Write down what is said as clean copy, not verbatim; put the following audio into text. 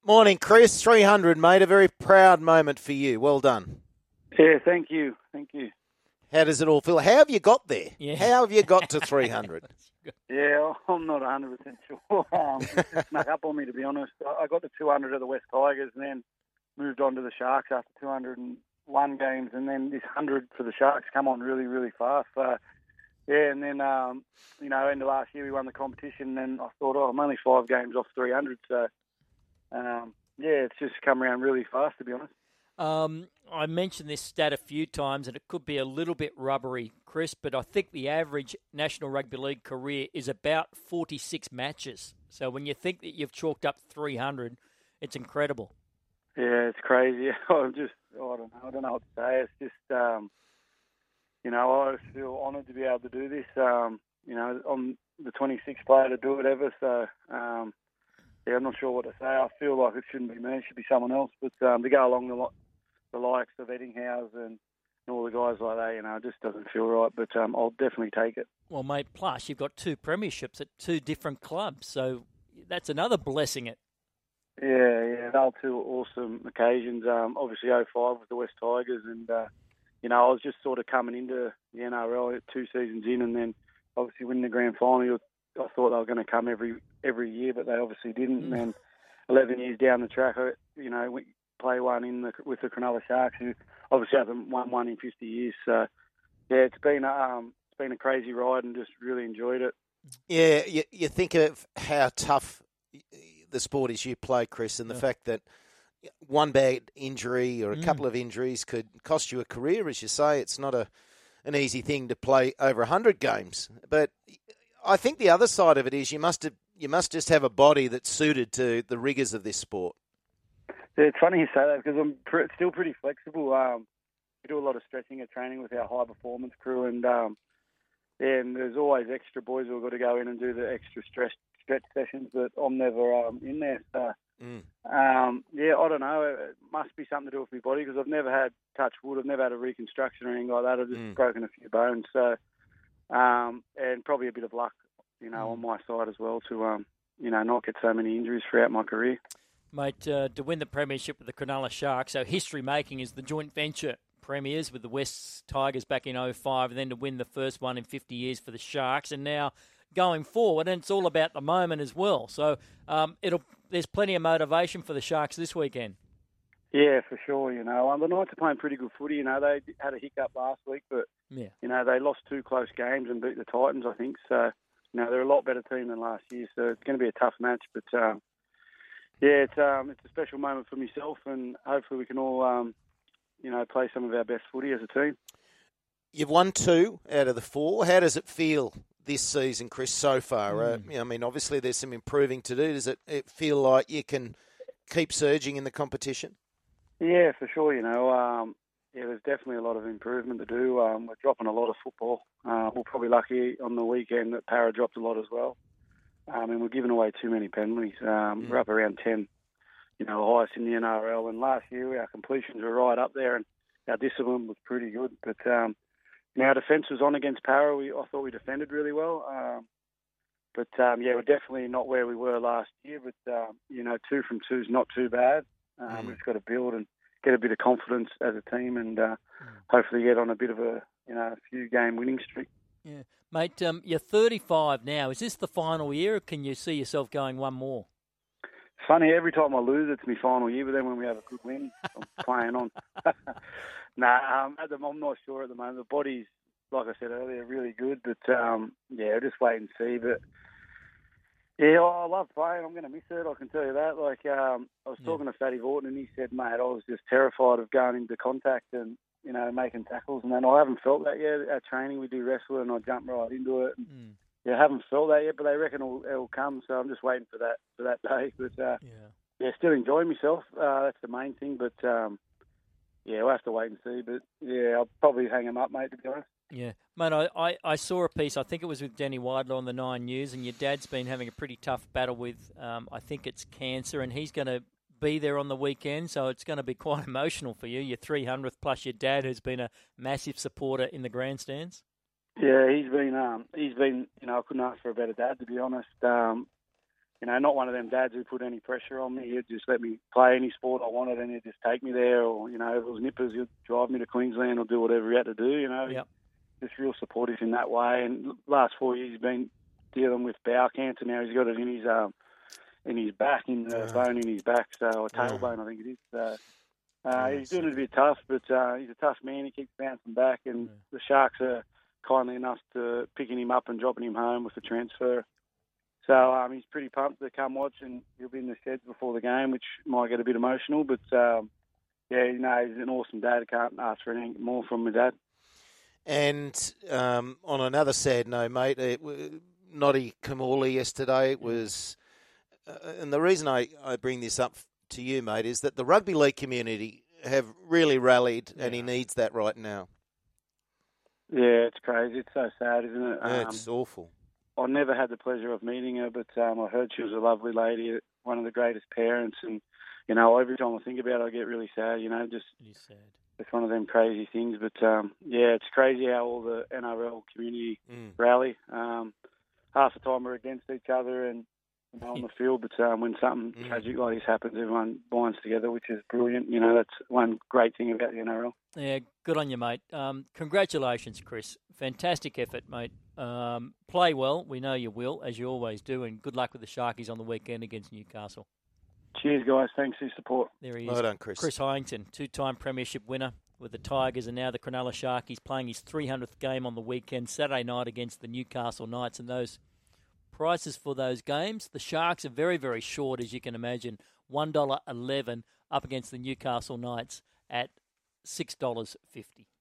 Morning, Chris. 300, mate. A very proud moment for you. Well done. Yeah, thank you. How does it all feel? How have you got there? Yeah. How have you got to 300? Yeah, I'm not 100% sure. It just snuck up on me, to be honest. I got the 200 of the West Tigers and then moved on to the Sharks after 201 games, and then this 100 for the Sharks come on really, really fast. And then, end of last year we won the competition, and I thought, I'm only 5 games off 300, so, it's just come around really fast, to be honest. I mentioned this stat a few times, and it could be a little bit rubbery, Chris, but I think the average National Rugby League career is about 46 matches. So when you think that you've chalked up 300, it's incredible. Yeah, it's crazy. I don't know what to say. It's just, I feel honoured to be able to do this. I'm the 26th player to do it ever, so I'm not sure what to say. I feel like it shouldn't be me; it should be someone else. But to go along the likes of Eddinghaus and all the guys like that, it just doesn't feel right. But I'll definitely take it. Well, mate, plus you've got 2 premierships at 2 different clubs, so that's another blessing. Yeah, they were 2 awesome occasions. Obviously, 05 with the West Tigers, and I was just sort of coming into the NRL 2 seasons in, and then obviously winning the grand final. I thought they were going to come every year, but they obviously didn't. And then 11 years down the track, we play one with the Cronulla Sharks, who obviously haven't won one in 50 years. So, yeah, it's been a crazy ride and just really enjoyed it. Yeah, you think of how tough the sport is you play, Chris, and the fact that one bad injury or a couple of injuries could cost you a career, as you say. It's not an easy thing to play over 100 games. But I think the other side of it is you must just have a body that's suited to the rigours of this sport. Yeah, it's funny you say that because I'm still pretty flexible. We do a lot of stretching at training with our high performance crew, and there's always extra boys who've got to go in and do the extra stretch sessions, but I'm never in there. So, I don't know. It must be something to do with my body because I've never had, touch wood, I've never had a reconstruction or anything like that. I've just broken a few bones. So, and probably a bit of luck, on my side as well to, not get so many injuries throughout my career. Mate, to win the premiership with the Cronulla Sharks, so history-making is the joint venture premiers with the West Tigers back in 05, and then to win the first one in 50 years for the Sharks, and now going forward, and it's all about the moment as well. So there's plenty of motivation for the Sharks this weekend. Yeah, for sure. The Knights are playing pretty good footy. They had a hiccup last week, but they lost 2 close games and beat the Titans, I think. So they're a lot better team than last year. So it's going to be a tough match, but it's a special moment for myself, and hopefully we can all play some of our best footy as a team. You've won 2 out of the 4. How does it feel this season, Chris, so far? Obviously there's some improving to do. Does it feel like you can keep surging in the competition? Yeah, for sure. There's definitely a lot of improvement to do. We're dropping a lot of football. We're probably lucky on the weekend that Para dropped a lot as well. And we're giving away too many penalties. We're up around 10, highest in the NRL. And last year our completions were right up there and our discipline was pretty good. But our defence was on against Para. I thought we defended really well. We're definitely not where we were last year. But, 2 from 2 is not too bad. We've just got to build and get a bit of confidence as a team and hopefully get on a bit of a few game winning streak. Yeah. Mate, you're 35 now. Is this the final year or can you see yourself going one more? It's funny, every time I lose, it's my final year, but then when we have a good win, I'm playing on. I'm not sure at the moment. The body's, like I said earlier, really good, but just wait and see. But I love playing. I'm going to miss it, I can tell you that. I was talking to Fatty Vorton and he said, mate, I was just terrified of going into contact and, making tackles. And then I haven't felt that yet. At training, we do wrestle and I jump right into it. And, I haven't felt that yet, but they reckon it'll come. So I'm just waiting for that day. But, still enjoying myself. That's the main thing. But, we'll have to wait and see. But, I'll probably hang him up, mate, to be honest. Yeah. Mate, I saw a piece, I think it was with Danny Widler on the 9 News, and your dad's been having a pretty tough battle with, I think it's cancer, and he's going to be there on the weekend, so it's going to be quite emotional for you. Your 300th plus your dad, who's been a massive supporter in the grandstands. Yeah, he's been. I couldn't ask for a better dad, to be honest. not one of them dads who put any pressure on me. He'd just let me play any sport I wanted, and he'd just take me there. Or, if it was nippers, he'd drive me to Queensland or do whatever he had to do, Yep. Just real supportive in that way. And last 4 years he's been dealing with bowel cancer. Now he's got it in his back, in the bone in his back, so a tailbone, I think it is. So he's doing it a bit tough, but he's a tough man. He keeps bouncing back, and the Sharks are kindly enough to picking him up and dropping him home with the transfer. So he's pretty pumped to come watch, and he'll be in the sheds before the game, which might get a bit emotional. But, he's an awesome dad. I can't ask for anything more from my dad. And on another sad note, mate, Noddy Kamali yesterday was... and the reason I bring this up to you, mate, is that the rugby league community have really rallied, and he needs that right now. Yeah, it's crazy. It's so sad, isn't it? It's awful. I never had the pleasure of meeting her, but I heard she was a lovely lady, one of the greatest parents. And, every time I think about it, I get really sad, just... It is sad. It's one of them crazy things. But, it's crazy how all the NRL community rally. Half the time we're against each other and on the field, but when something tragic like this happens, everyone binds together, which is brilliant. That's one great thing about the NRL. Yeah, good on you, mate. Congratulations, Chris. Fantastic effort, mate. Play well. We know you will, as you always do, and good luck with the Sharkies on the weekend against Newcastle. Cheers, guys. Thanks for your support. There he is. Well done, Chris. Chris Heighington, two-time premiership winner with the Tigers and now the Cronulla Sharkies, playing his 300th game on the weekend, Saturday night against the Newcastle Knights. And those prices for those games, the Sharks are very, very short, as you can imagine. $1.11 up against the Newcastle Knights at $6.50.